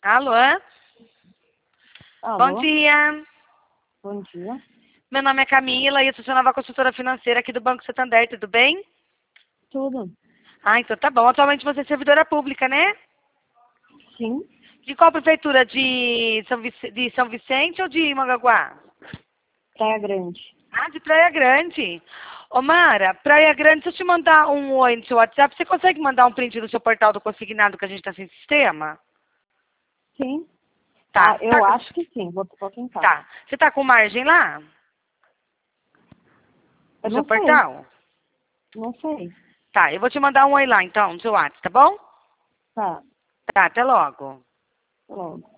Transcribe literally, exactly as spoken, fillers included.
Alô? Alô? Bom dia. Bom dia. Meu nome é Camila e eu sou sua nova consultora financeira aqui do Banco Santander, tudo bem? Tudo? Ah, então tá bom. Atualmente você é servidora pública, né? Sim. De qual prefeitura? De São, Vic... de São Vicente ou de Mangaguá? Praia Grande. Ah, de Praia Grande. Ô, Mara, Praia Grande, se eu te mandar um oi no seu WhatsApp, você consegue mandar um print do seu portal do consignado que a gente tá sem sistema? Sim. Tá. Ah, eu Tá, acho que sim. Vou, vou tentar. tá. Você tá com margem lá? Eu No seu não sei. portal? Não sei. Tá, eu vou te mandar um oi lá então, no seu WhatsApp, tá bom? Tá. Tá, até logo. Logo.